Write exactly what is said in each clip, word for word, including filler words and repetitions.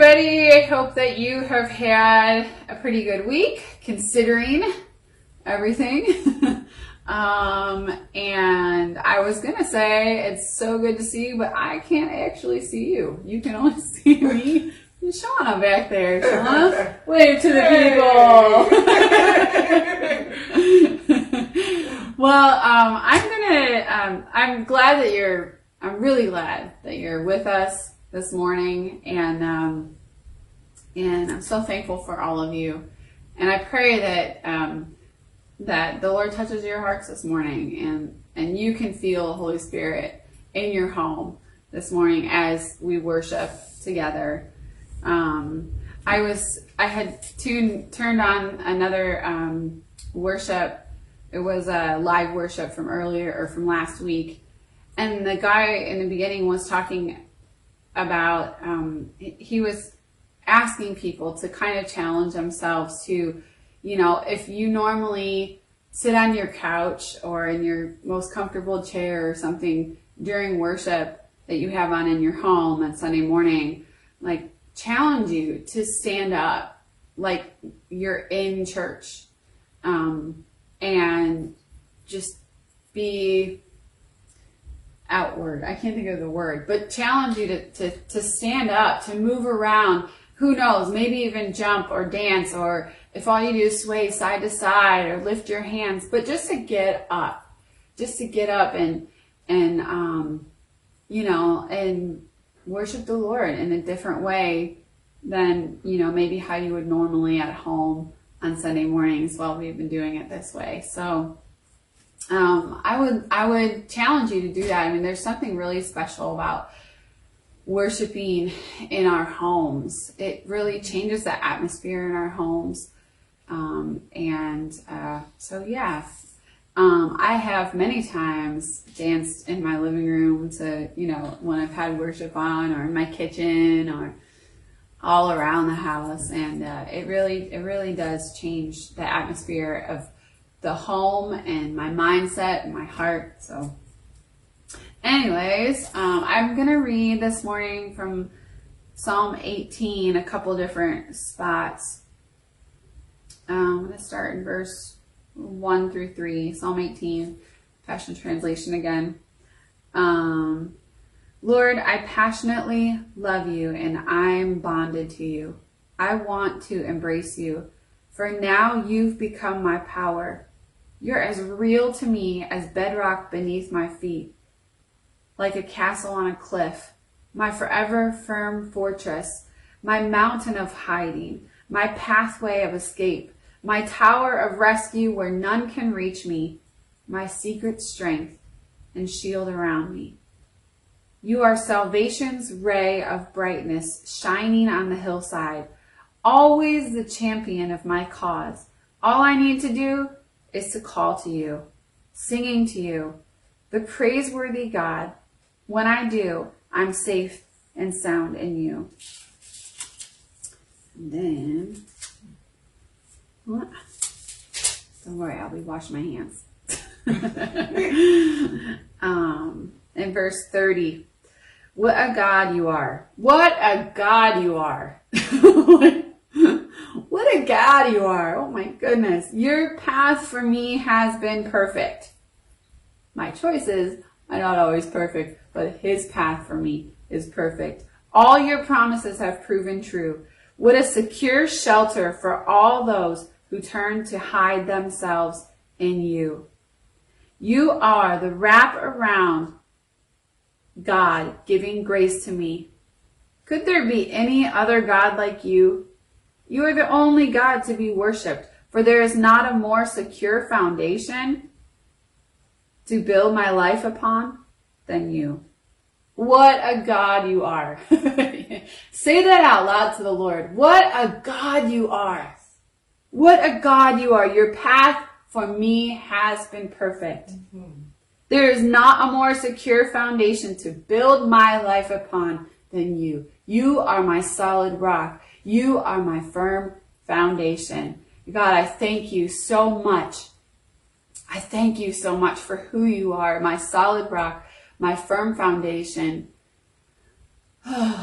everybody. I hope that you have had a pretty good week considering everything. um, and I was going to say it's so good to see you, but I can't actually see you. You can only see me. Shauna back there. Shauna, wave to the people. Well, um, I'm gonna. Um, I'm glad that you're. I'm really glad that you're with us this morning, and um, and I'm so thankful for all of you. And I pray that um, that the Lord touches your hearts this morning, and and you can feel the Holy Spirit in your home this morning as we worship together. Um, I was, I had tuned, turned on another, um, worship. It was a live worship from earlier or from last week. And the guy in the beginning was talking about, um, he was asking people to kind of challenge themselves to, you know, if you normally sit on your couch or in your most comfortable chair or something during worship that you have on in your home on Sunday morning, like, challenge you to stand up like you're in church, um, and just be outward. I can't think of the word, but challenge you to, to, to stand up, to move around. Who knows, maybe even jump or dance, or if all you do is sway side to side or lift your hands, but just to get up, just to get up and, and, um, you know, and worship the Lord in a different way than, you know, maybe how you would normally at home on Sunday mornings. Well, we've been doing it this way. So um, I would I would challenge you to do that. I mean, there's something really special about worshiping in our homes. It really changes the atmosphere in our homes. Um, and uh, so, yeah. Um, I have many times danced in my living room to, you know, when I've had worship on, or in my kitchen, or all around the house. And uh, it really, it really does change the atmosphere of the home and my mindset and my heart. So anyways, um, I'm going to read this morning from Psalm eighteen, a couple different spots. Um, I'm going to start in verse one through three, Psalm eighteen, Passion Translation again. Um, Lord, I passionately love you and I'm bonded to you. I want to embrace you, for now you've become my power. You're as real to me as bedrock beneath my feet, like a castle on a cliff, my forever firm fortress, my mountain of hiding, my pathway of escape, my tower of rescue where none can reach me, my secret strength and shield around me. You are salvation's ray of brightness shining on the hillside, always the champion of my cause. All I need to do is to call to you, singing to you, the praiseworthy God. When I do, I'm safe and sound in you. And then... What? Don't worry, I'll be washing my hands. um, in verse thirty, what a God you are. What a God you are. What a God you are. Oh my goodness. Your path for me has been perfect. My choices are not always perfect, but his path for me is perfect. All your promises have proven true. What a secure shelter for all those who turn to hide themselves in you. You are the wrap around God giving grace to me. Could there be any other God like you? You are the only God to be worshipped, for there is not a more secure foundation to build my life upon than you. What a God you are. Say that out loud to the Lord. What a God you are. What a God you are. Your path for me has been perfect. Mm-hmm. There is not a more secure foundation to build my life upon than you. You are my solid rock. You are my firm foundation. God, I thank you so much. I thank you so much for who you are, my solid rock, my firm foundation.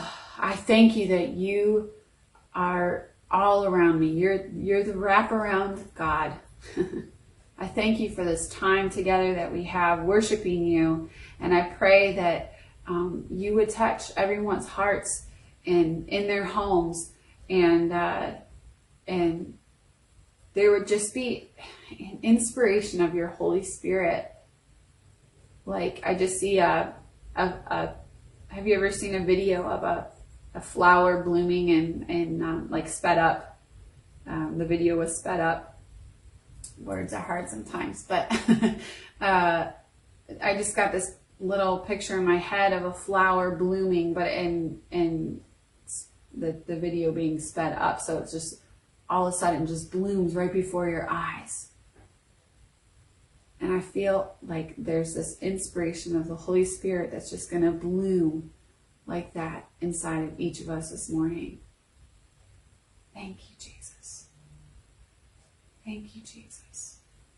I thank you that you are all around me. You're, you're the wraparound God. I thank you for this time together that we have worshiping you. And I pray that um, you would touch everyone's hearts in, in their homes, and, uh, and there would just be an inspiration of your Holy Spirit. Like, I just see a, a, a have you ever seen a video of a, a flower blooming and, and um, like sped up? Um, the video was sped up. Words are hard sometimes, but uh, I just got this little picture in my head of a flower blooming, but in, in the, the video being sped up. So it's just all of a sudden just blooms right before your eyes. And I feel like there's this inspiration of the Holy Spirit that's just going to bloom like that inside of each of us this morning. Thank you, Jesus. Thank you, Jesus.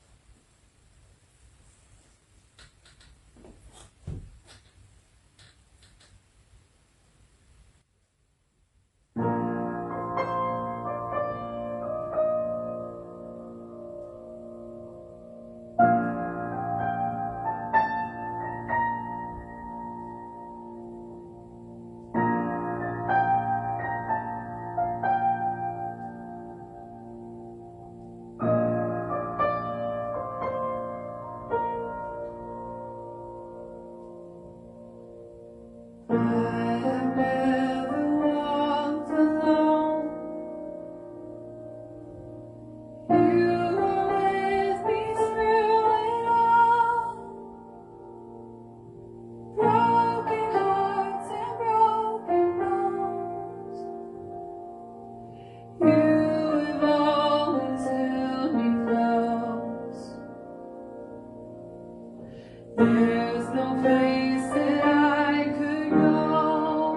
There's no place that I could go.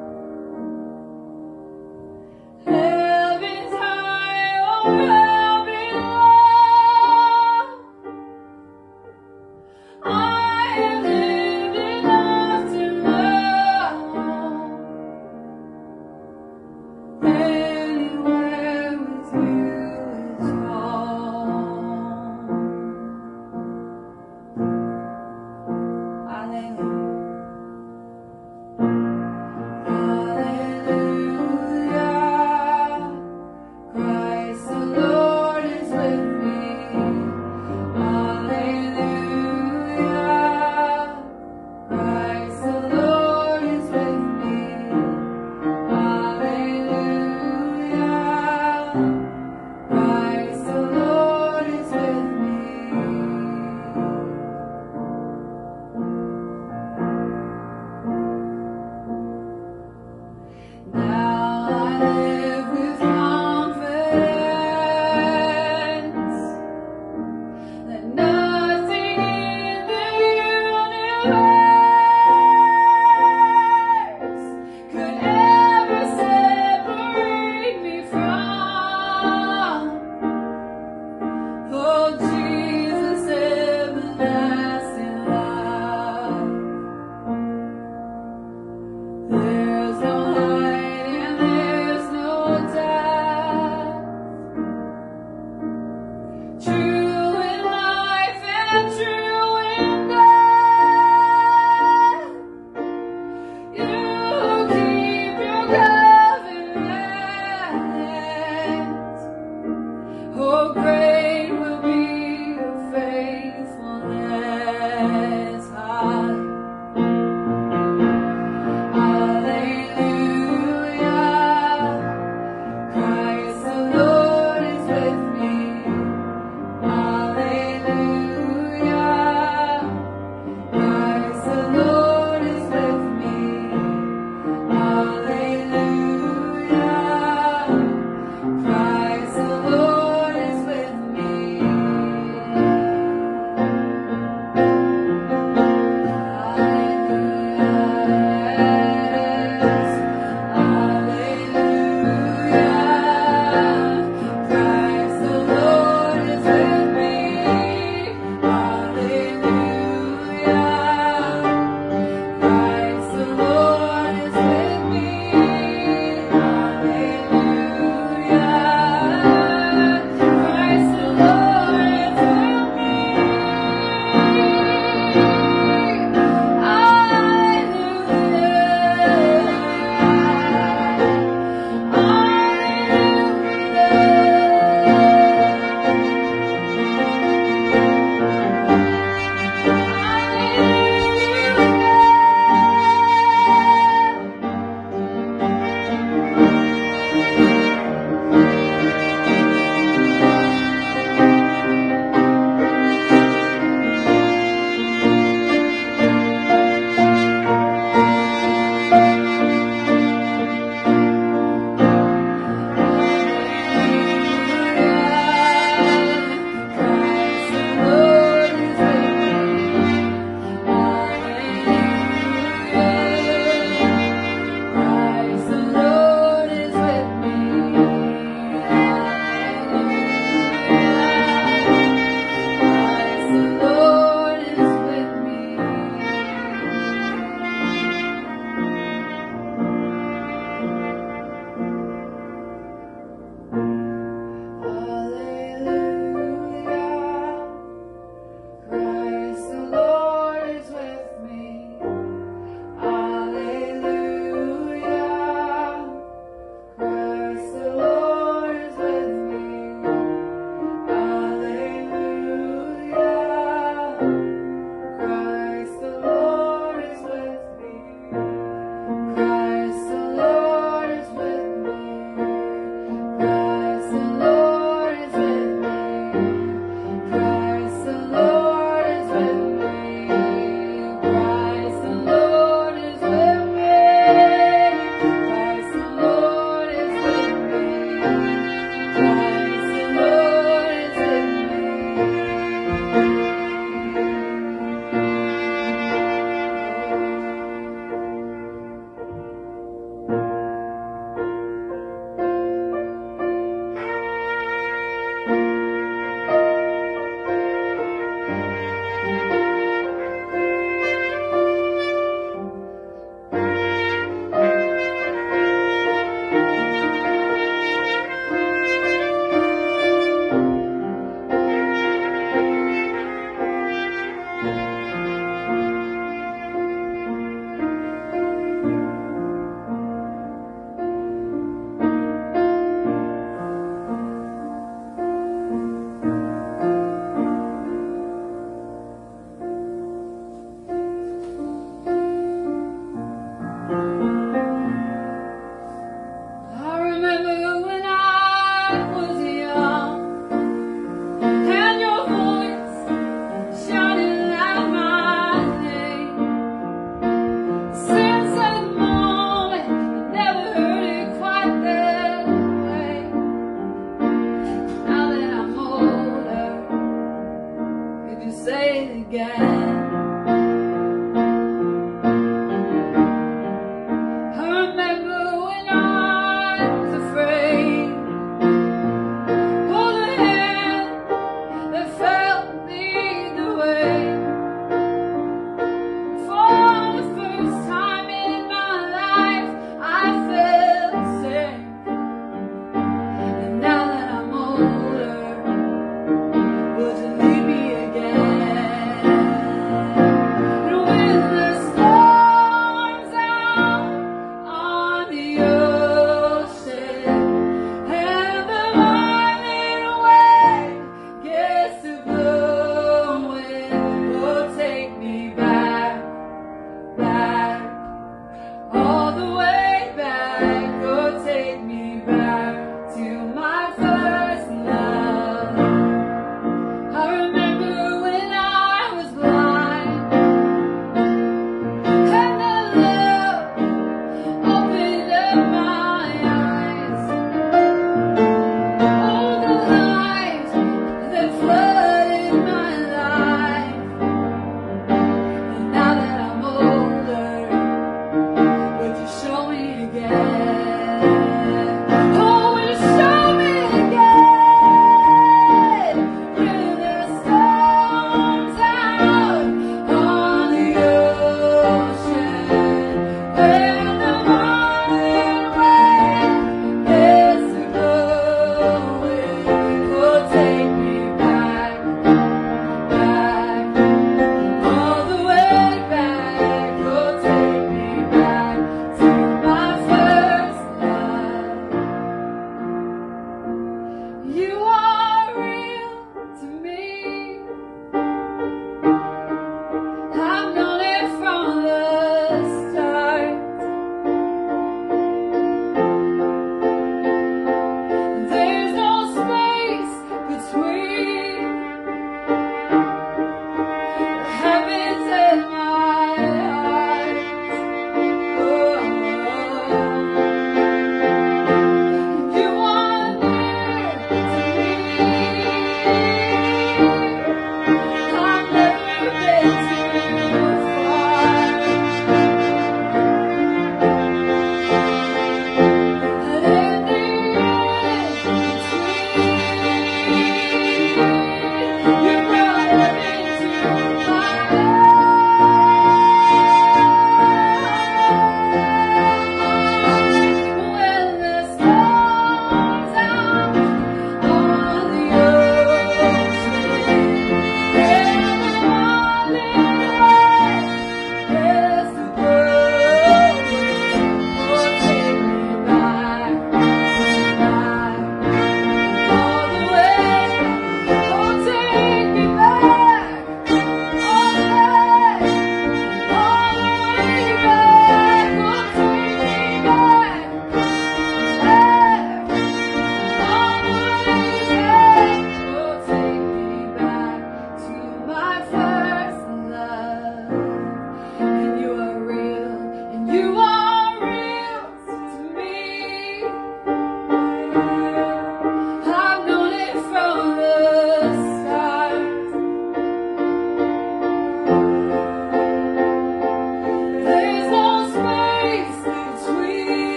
Heaven's high or hell below. I have lived enough to know anywhere with you is home. Hallelujah, Christ alone.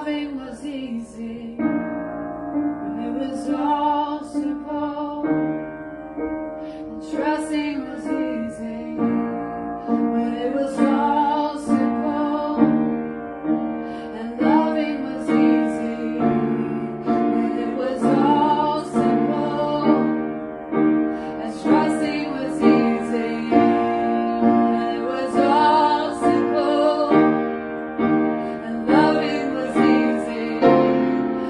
loving was easy, when it was all simple, and trusting was easy, when it was all simple, and loving was easy, when it was all simple, and trusting was easy, when it was all simple, and loving was easy,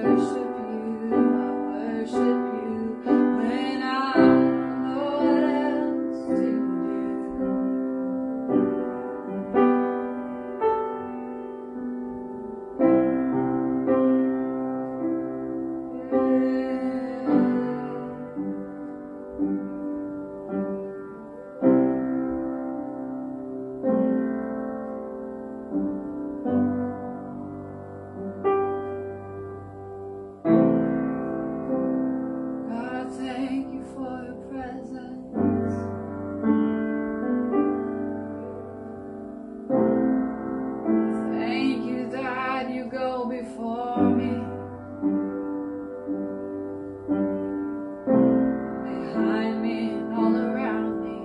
worship you, I worship you when I don't know what else to do. God, thank you for your presence. Thank you that you go before me, behind me and all around me.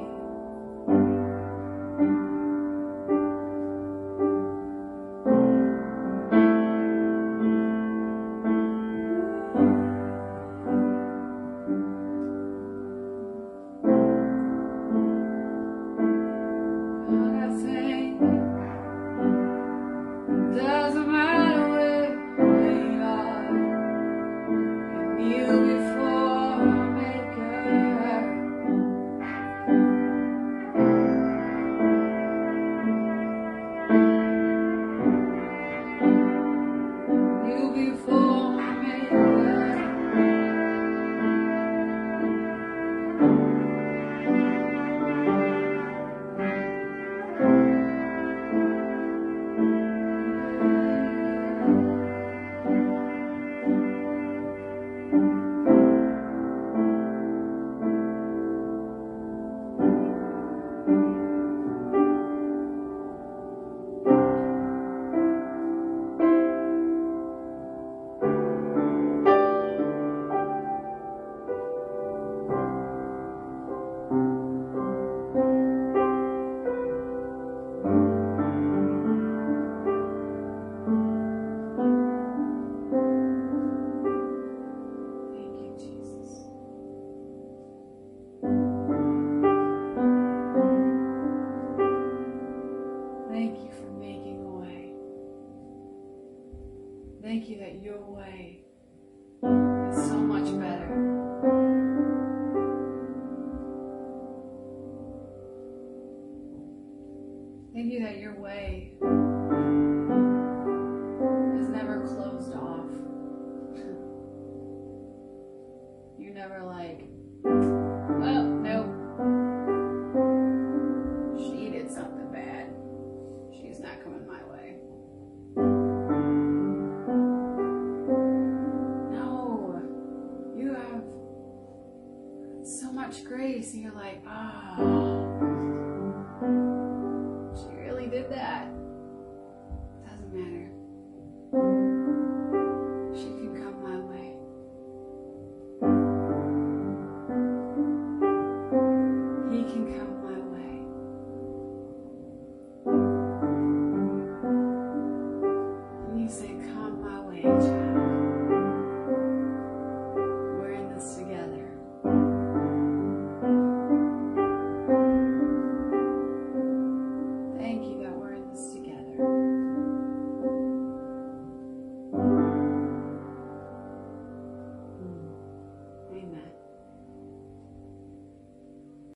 God, I thank you. Doesn't matter where we are, you knew before our maker. You before our maker. Thank you, Jesus. Thank you for making a way. Thank you that your way is so much better. Thank you that your way is never closed off. You're never like, well, nope. She did something bad. She's not coming my way. No, you have so much grace, and you're like, oh, she really did that.